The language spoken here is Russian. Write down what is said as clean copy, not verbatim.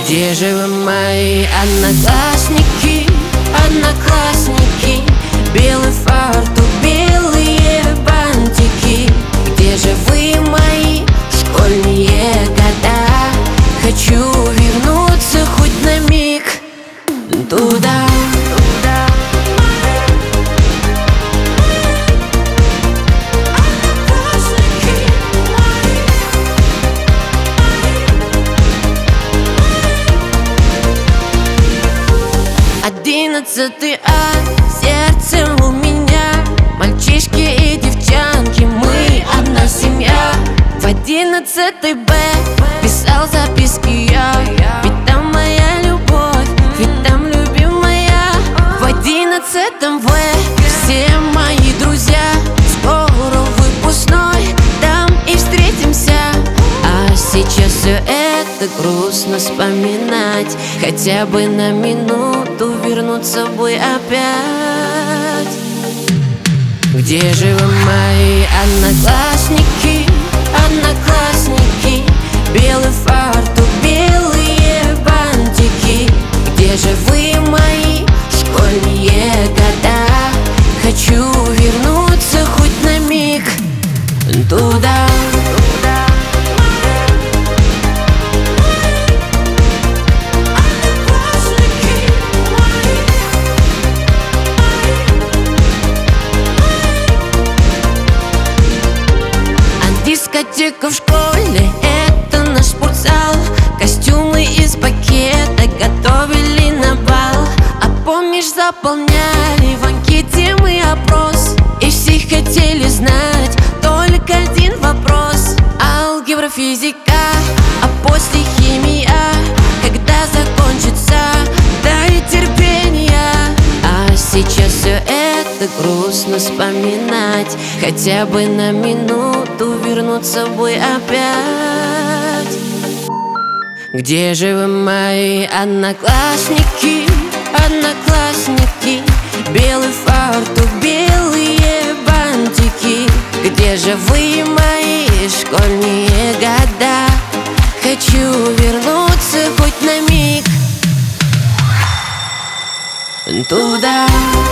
Где же вы, мои одноклассники, одноклассники? Белый фартук, белые бантики. Где же вы, мои школьные года? Хочу вернуться хоть на миг туда. Одиннадцатый А, сердце у меня. Мальчишки и девчонки, мы одна семья. В 11 Б писал записки я, ведь там моя любовь, ведь там любимая. В 11 В все мои друзья. Скоро выпускной, там и встретимся. А сейчас все это грустно вспоминать. Хотя бы на минуту вернуться в бой опять. Где же вы, мои одноклассники, одноклассники? Белый фартук, белые бантики. Где же вы, мои школьные года? Хочу вернуться хоть на миг туда. Дискотека в школе, это наш спортзал. Костюмы из пакета готовили на бал. А помнишь, заполняли в анкете мы опрос, и все хотели знать только один вопрос: алгебра, физика, а после химия. Когда закончится, дай терпения. А сейчас все это грустно вспоминать. Хотя бы на минуту вернуться в бой опять. Где же вы, мои одноклассники, одноклассники? Белый фартук, белые бантики. Где же вы, мои школьные года? Хочу вернуться хоть на миг туда.